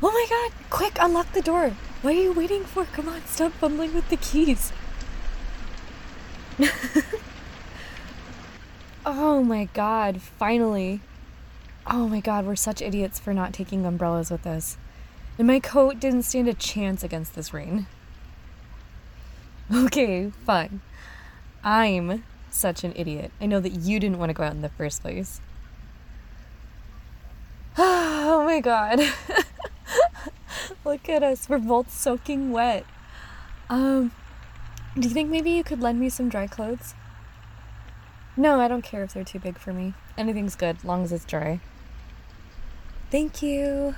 Oh my god! Quick, unlock the door! What are you waiting for? Come on, stop fumbling with the keys. Oh my god, finally. Oh my god, we're such idiots for not taking umbrellas with us. And my coat didn't stand a chance against this rain. Okay, fine. I'm such an idiot. I know that you didn't want to go out in the first place. Oh my god. Look at us. We're both soaking wet. Do you think maybe you could lend me some dry clothes? No, I don't care if they're too big for me. Anything's good, long as it's dry. Thank you.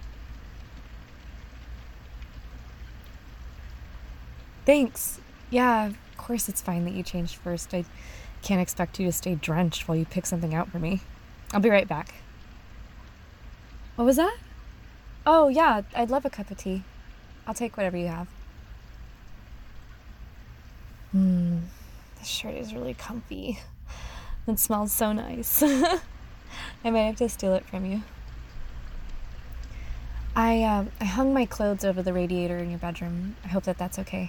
Thanks. Yeah, of course it's fine that you changed first. I can't expect you to stay drenched while you pick something out for me. I'll be right back. What was that? Oh, yeah, I'd love a cup of tea. I'll take whatever you have. This shirt is really comfy. It smells so nice. I might have to steal it from you. I hung my clothes over the radiator in your bedroom. I hope that that's okay.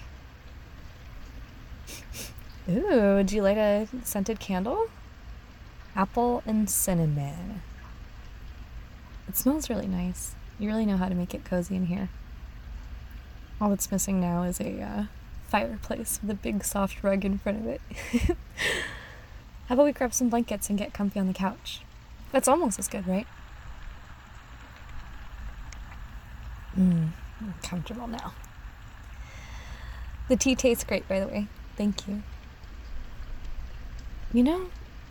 Ooh, would you light a scented candle? Apple and cinnamon. It smells really nice. You really know how to make it cozy in here. All that's missing now is a fireplace with a big soft rug in front of it. How about we grab some blankets and get comfy on the couch? That's almost as good, right? I'm comfortable now. The tea tastes great, by the way. Thank you. You know,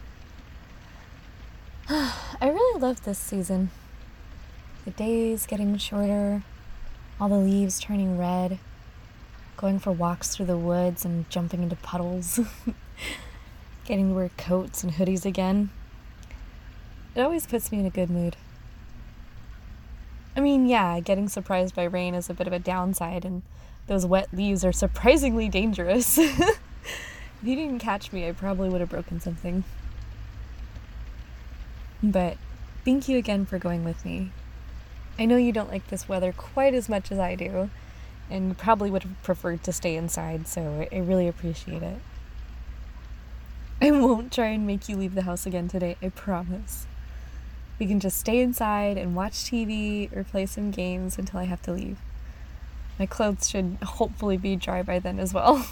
I really love this season. The days getting shorter, all the leaves turning red, going for walks through the woods and jumping into puddles, getting to wear coats and hoodies again. It always puts me in a good mood. I mean, yeah, getting surprised by rain is a bit of a downside, and those wet leaves are surprisingly dangerous. If you didn't catch me, I probably would have broken something. But thank you again for going with me. I know you don't like this weather quite as much as I do, and you probably would have preferred to stay inside, so I really appreciate it. I won't try and make you leave the house again today, I promise. We can just stay inside and watch TV or play some games until I have to leave. My clothes should hopefully be dry by then as well.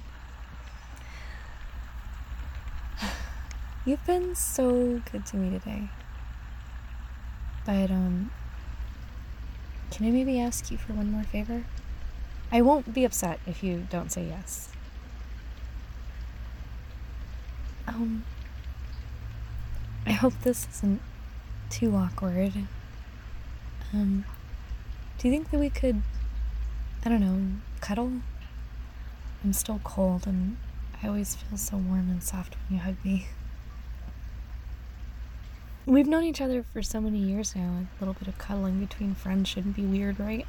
You've been so good to me today. But, can I maybe ask you for one more favor? I won't be upset if you don't say yes. I hope this isn't too awkward. Do you think that we could, I don't know, cuddle? I'm still cold and I always feel so warm and soft when you hug me. We've known each other for so many years now. A little bit of cuddling between friends shouldn't be weird, right?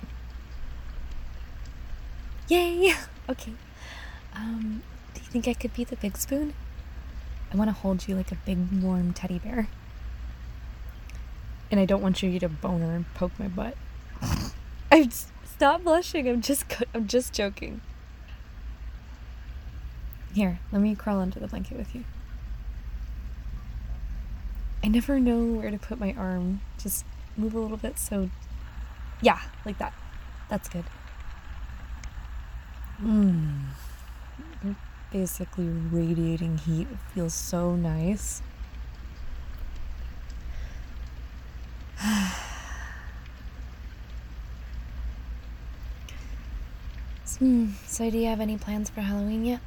Yay! Okay. Do you think I could be the big spoon? I want to hold you like a big, warm teddy bear. And I don't want you to boner and poke my butt. Stop blushing. I'm just joking. Here, let me crawl under the blanket with you. I never know where to put my arm. Just move a little bit so... Yeah, like that. That's good. You're basically radiating heat. It feels so nice. So do you have any plans for Halloween yet?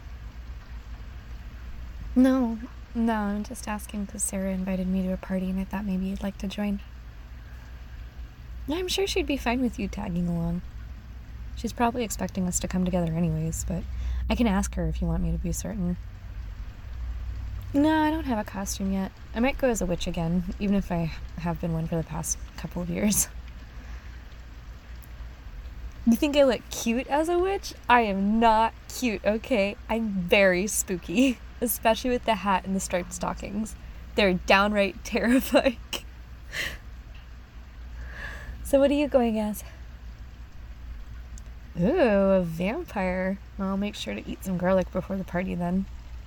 No, I'm just asking because Sarah invited me to a party and I thought maybe you'd like to join. I'm sure she'd be fine with you tagging along. She's probably expecting us to come together anyways, but I can ask her if you want me to be certain. No, I don't have a costume yet. I might go as a witch again, even if I have been one for the past couple of years. You think I look cute as a witch? I am not cute, okay? I'm very spooky, especially with the hat and the striped stockings. They're downright terrifying. So what are you going as? Ooh, a vampire. Well, I'll make sure to eat some garlic before the party then.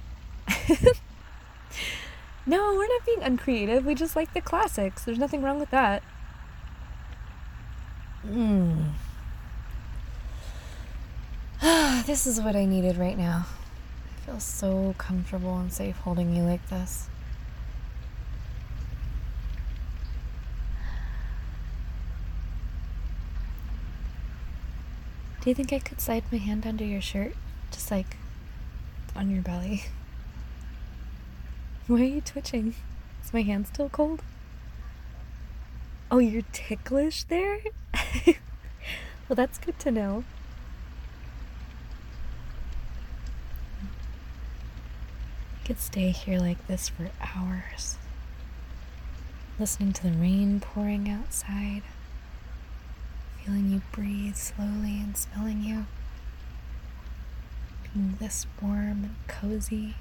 No, we're not being uncreative. We just like the classics. There's nothing wrong with that. This is what I needed right now. I feel so comfortable and safe holding you like this. Do you think I could slide my hand under your shirt? Just like on your belly. Why are you twitching? Is my hand still cold? Oh, you're ticklish there? Well, that's good to know. I could stay here like this for hours, listening to the rain pouring outside, feeling you breathe slowly and smelling you, being this warm and cozy.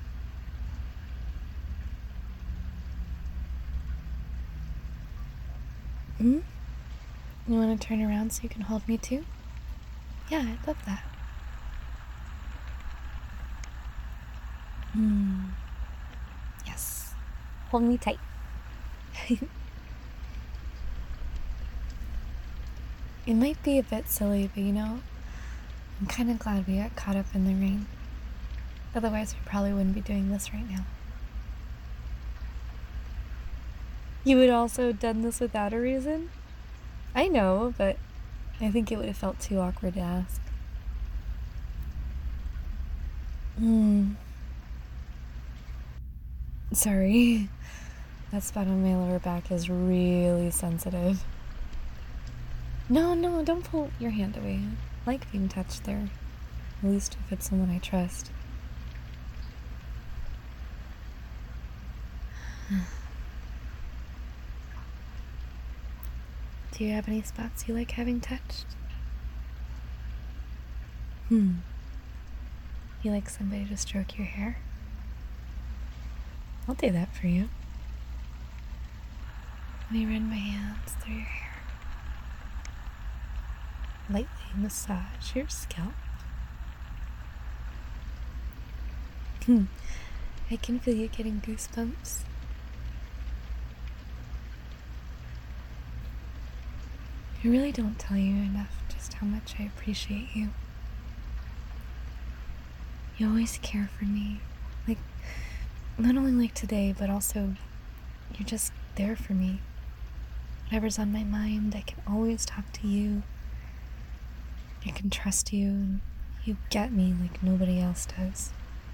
You want to turn around so you can hold me too? Yeah, I'd love that. Yes. Hold me tight. It might be a bit silly, but I'm kind of glad we got caught up in the rain. Otherwise, we probably wouldn't be doing this right now. You would also have done this without a reason? I know, but I think it would have felt too awkward to ask. Sorry. That spot on my lower back is really sensitive. No, don't pull your hand away. I like being touched there. At least if it's someone I trust. Do you have any spots you like having touched? You like somebody to stroke your hair? I'll do that for you. Let me run my hands through your hair. Lightly massage your scalp. I can feel you getting goosebumps. I really don't tell you enough just how much I appreciate you. You always care for me. Like, not only like today, but also you're just there for me. Whatever's on my mind, I can always talk to you. I can trust you, and you get me like nobody else does.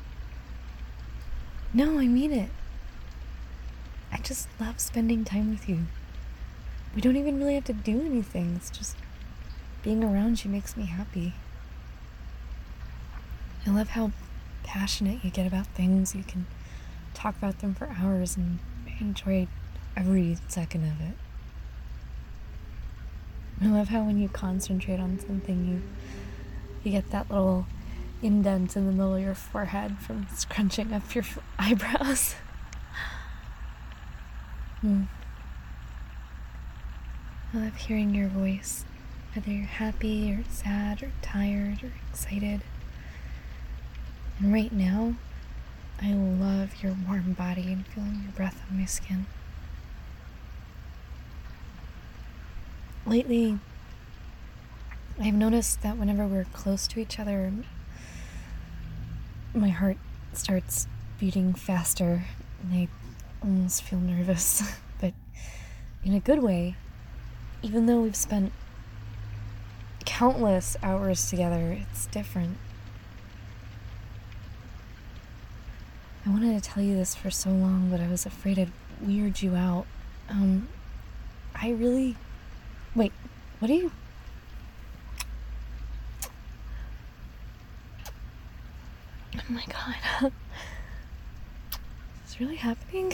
No, I mean it. I just love spending time with you. We don't even really have to do anything. It's just being around you makes me happy. I love how passionate you get about things. You can talk about them for hours, and I enjoy every second of it. I love how when you concentrate on something, you get that little indent in the middle of your forehead from scrunching up your eyebrows. I love hearing your voice, whether you're happy or sad or tired or excited. And right now, I love your warm body and feeling your breath on my skin. Lately, I've noticed that whenever we're close to each other, my heart starts beating faster, and I almost feel nervous, but in a good way. Even though we've spent countless hours together, it's different. I wanted to tell you this for so long, but I was afraid I'd weird you out. Wait, what are you... Oh my god. Is this really happening?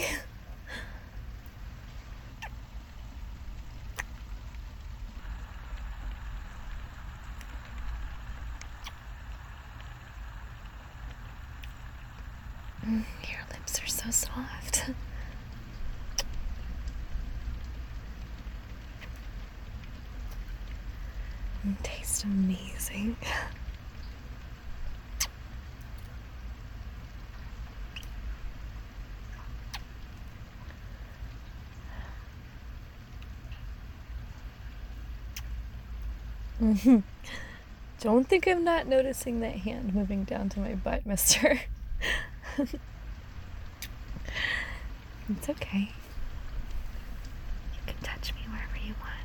Your lips are so soft. It tastes amazing. Don't think I'm not noticing that hand moving down to my butt, mister. It's okay. You can touch me wherever you want.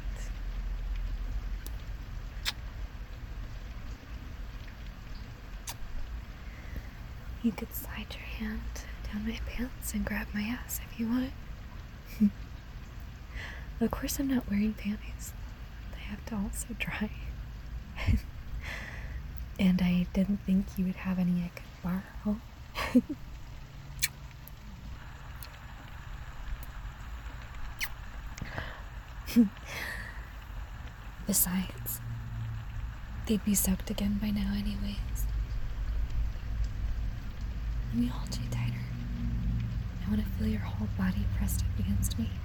You could slide your hand down my pants and grab my ass if you want. Of course, I'm not wearing panties. They have to also dry. And I didn't think you would have any I could borrow. Besides, they'd be soaked again by now anyways. Let me hold you tighter. I want to feel your whole body pressed up against me.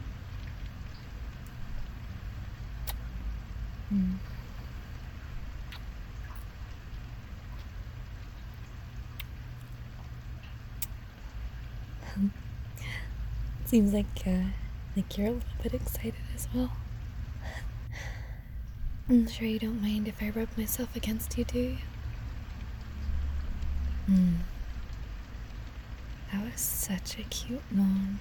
Seems like you're a little bit excited as well. I'm sure you don't mind if I rub myself against you, do you? That was such a cute moan.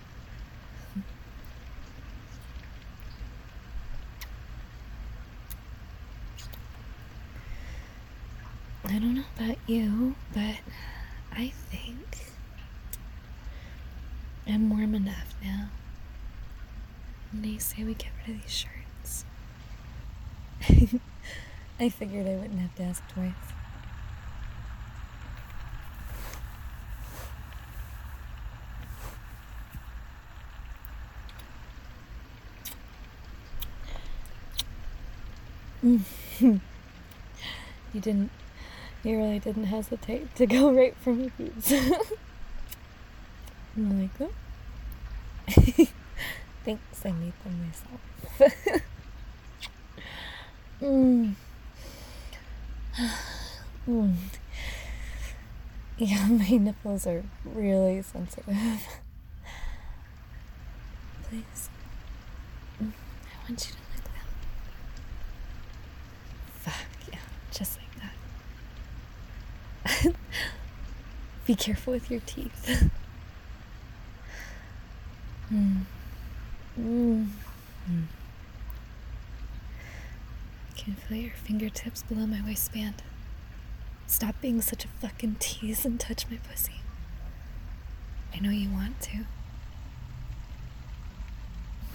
I don't know about you, but I think I'm warm enough now. And they say we get rid of these shirts. I figured I wouldn't have to ask twice. You really didn't hesitate to go right for my boobs. I'm like, oh. Thanks, I made them myself. Yeah, my nipples are really sensitive. Please. I want you to lick them. Fuck, yeah, just like that. Be careful with your teeth. I can feel your fingertips below my waistband. Stop being such a fucking tease and touch my pussy. I know you want to. Do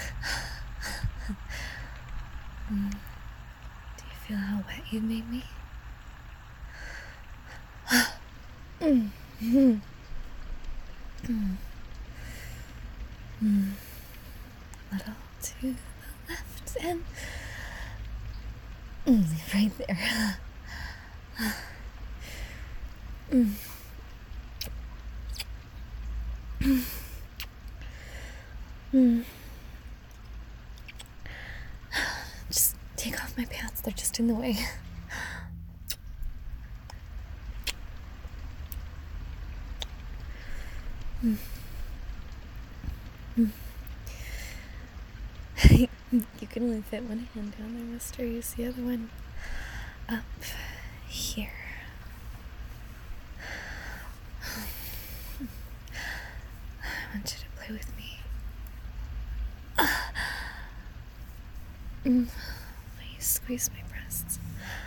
you feel how wet you made me? A little to the left and right there. Just take off my pants, they're just in the way. You can only fit one hand down there, mister. Use the other one up here. I want you to play with me. Will you squeeze my breasts?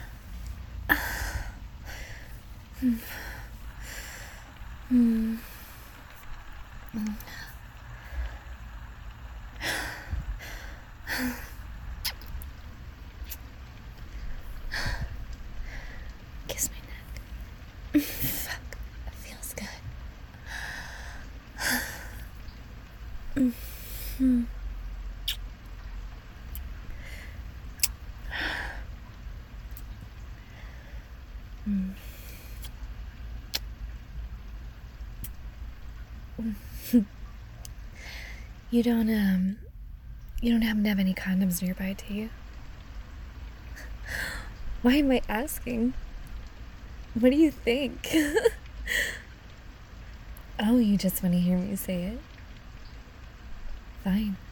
Kiss my neck. Fuck, that feels good. You don't happen to have any condoms nearby, do you? Why am I asking? What do you think? Oh, you just want to hear me say it? Fine.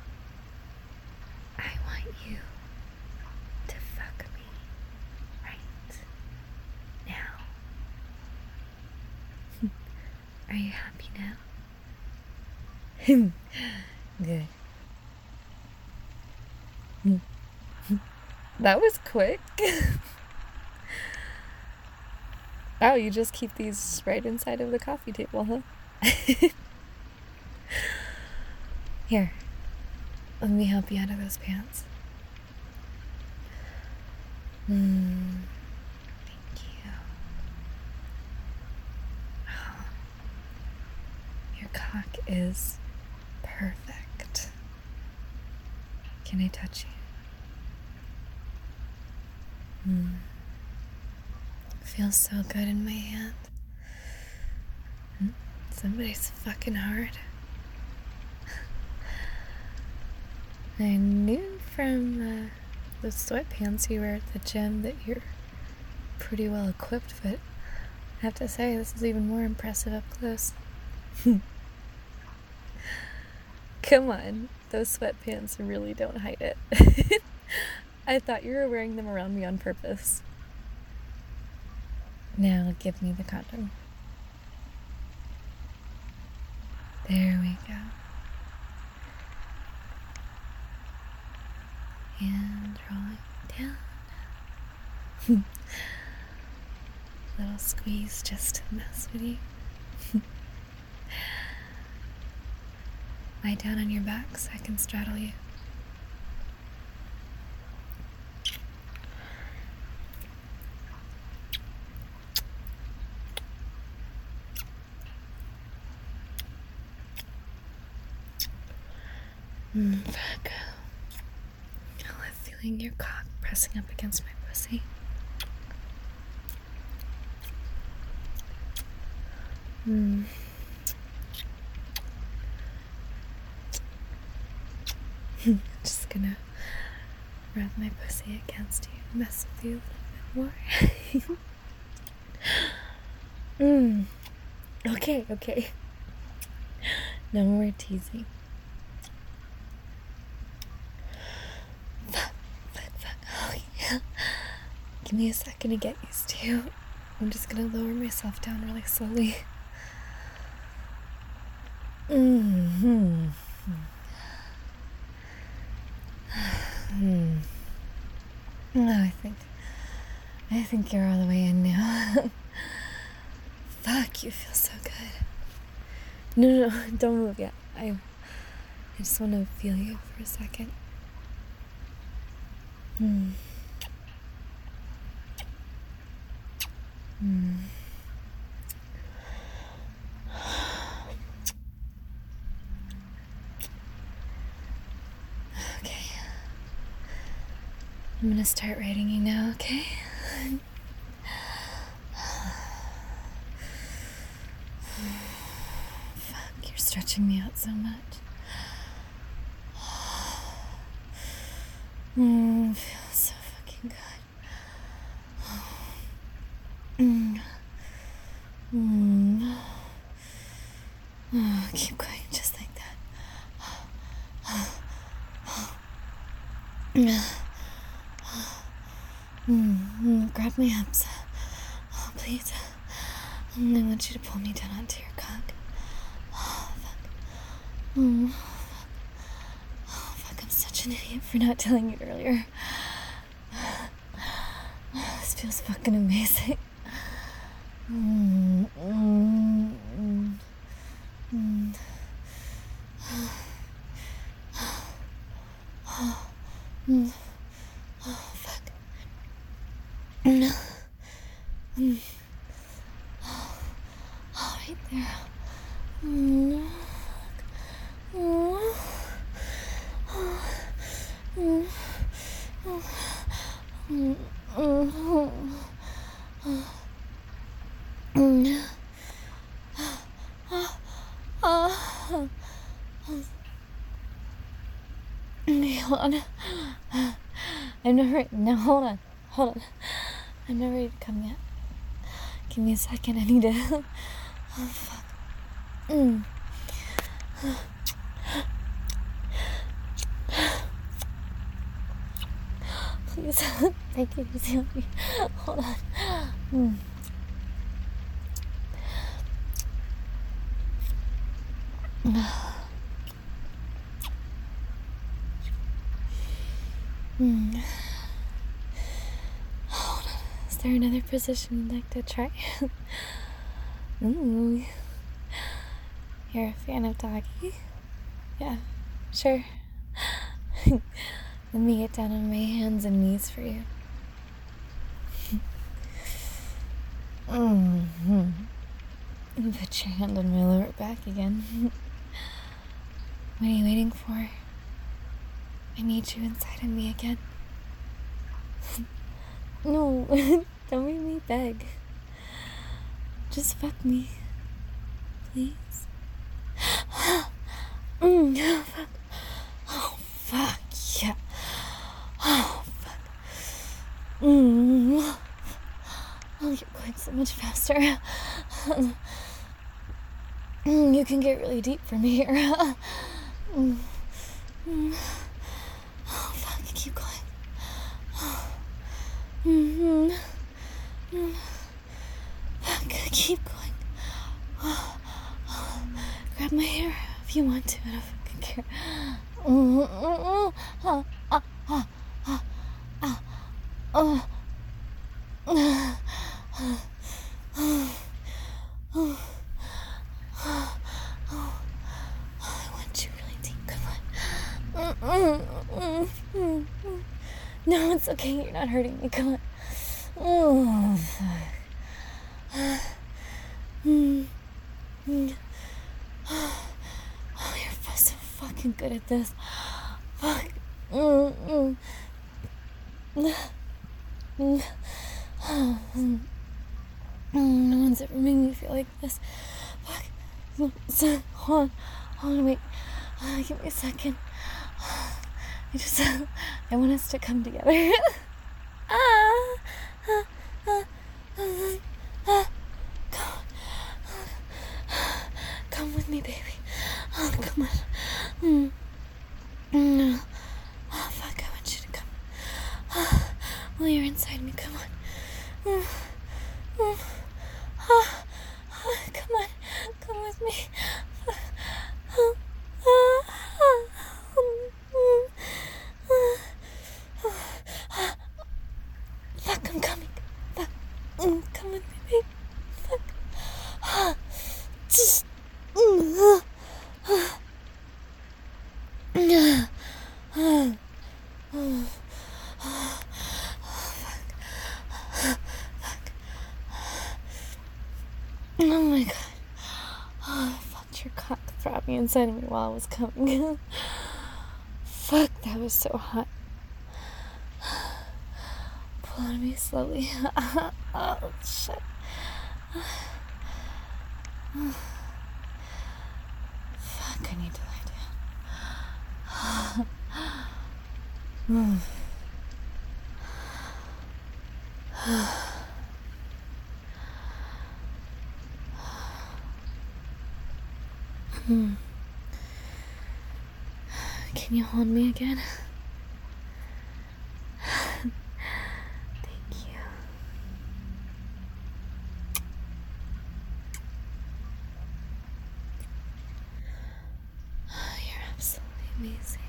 I want you to fuck me right now. Are you happy now? Good. That was quick. Wow, you just keep these right inside of the coffee table, huh? Here, let me help you out of those pants. Thank you. Oh, your cock is perfect. Can I touch you? Feels so good in my hand. Somebody's fucking hard. I knew from the sweatpants you wear at the gym that you're pretty well equipped, but I have to say, this is even more impressive up close. Come on, those sweatpants really don't hide it. I thought you were wearing them around me on purpose. Now give me the condom. There we go. And rolling down. Little squeeze just to mess with you. Lie down on your back so I can straddle you. Fuck. I love feeling your cock pressing up against my pussy. Just gonna rub my pussy against you and mess with you a little bit more. Okay. No more teasing. Fuck. Oh, yeah. Give me a second to get used to you. I'm just gonna lower myself down really slowly. Oh, I think you're all the way in now. Fuck, you feel so good. No, don't move yet. I just want to feel you for a second. Okay. I'm gonna start writing you now, okay? Fuck, you're stretching me out so much. Feels so fucking good. Keep going, just like that. Grab my abs. Oh, please. I want you to pull me down onto your cock. Oh, fuck, I'm such an idiot for not telling you earlier. This feels fucking amazing. Oh, fuck. No. Oh, right there. Okay, hold on. I'm not right now. Hold on. Hold on. I'm not ready to come yet. Give me a second. I need to. Oh, fuck. Please, take it easy on me. Hold on. Hold on. Is there another position you'd like to try? Ooh. You're a fan of doggy? Yeah, sure. Let me get down on my hands and knees for you. Put your hand on my lower back again. What are you waiting for? I need you inside of me again. No, don't make me beg. Just fuck me, please. Oh, fuck. Oh, fuck, yeah. Oh, fuck. Oh, you're going so much faster. You can get really deep from here. Oh, fuck, keep going. Fuck, keep going. Grab my hair if you want to. I don't fucking care. I want you really deep. Come on. No, it's okay. You're not hurting me. Come on. Oh, fuck. Oh, you're so fucking good at this. Fuck. No one's ever made me feel like this. Fuck. So, hold on, wait. Give me a second. I want us to come together. Come with me, baby. Oh, come on. Oh, fuck, I want you to come. Well, you're inside me, come on. Come on, come with me. Fuck, I'm coming. Fuck, come with me, baby. Fuck. Just. Oh my god. Oh, I felt your cock throbbing inside of me while I was coming. Fuck, that was so hot. Pull on me slowly. Oh, shit. Fuck, I need to lie down. Can you hold me again? Thank you. You're absolutely amazing.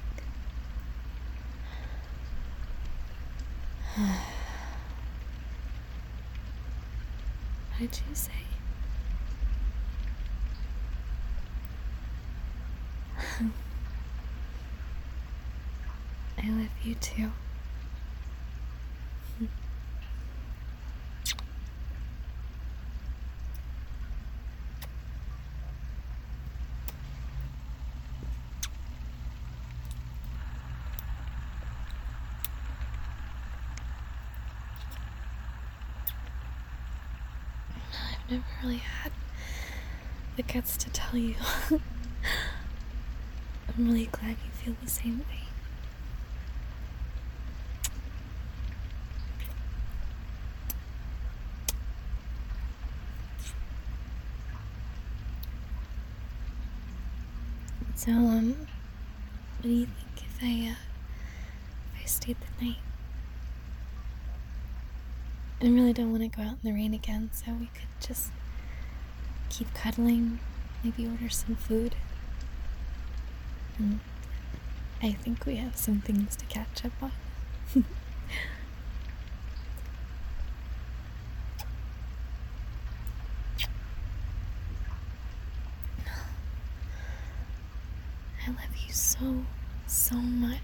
What did you say? I love you too. I've never really had the guts to tell you. I'm really glad you feel the same way. So, what do you think if I stayed the night? I really don't want to go out in the rain again, so we could just keep cuddling, maybe order some food. And I think we have some things to catch up on. I love you so, so much.